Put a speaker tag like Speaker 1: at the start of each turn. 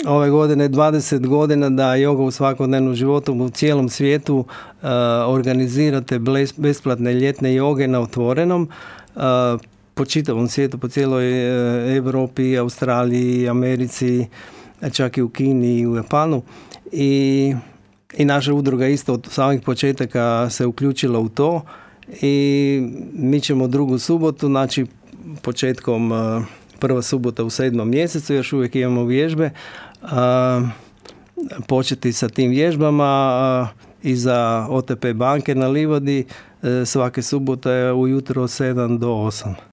Speaker 1: ove godine 20 godina da joga u svakodnevnom životu u cijelom svijetu organizirate besplatne ljetne joge na otvorenom po čitavom svijetu, po cijeloj Europi, Australiji, Americi, čak i u Kini i u Japanu. I naša udruga isto od samih početaka se uključila u to i mi ćemo drugu subotu, znači početkom prva subota u 7. mjesecu, još uvijek imamo vježbe, početi sa tim vježbama iza OTP banke na Livadi svake subote ujutro od 7 do 8.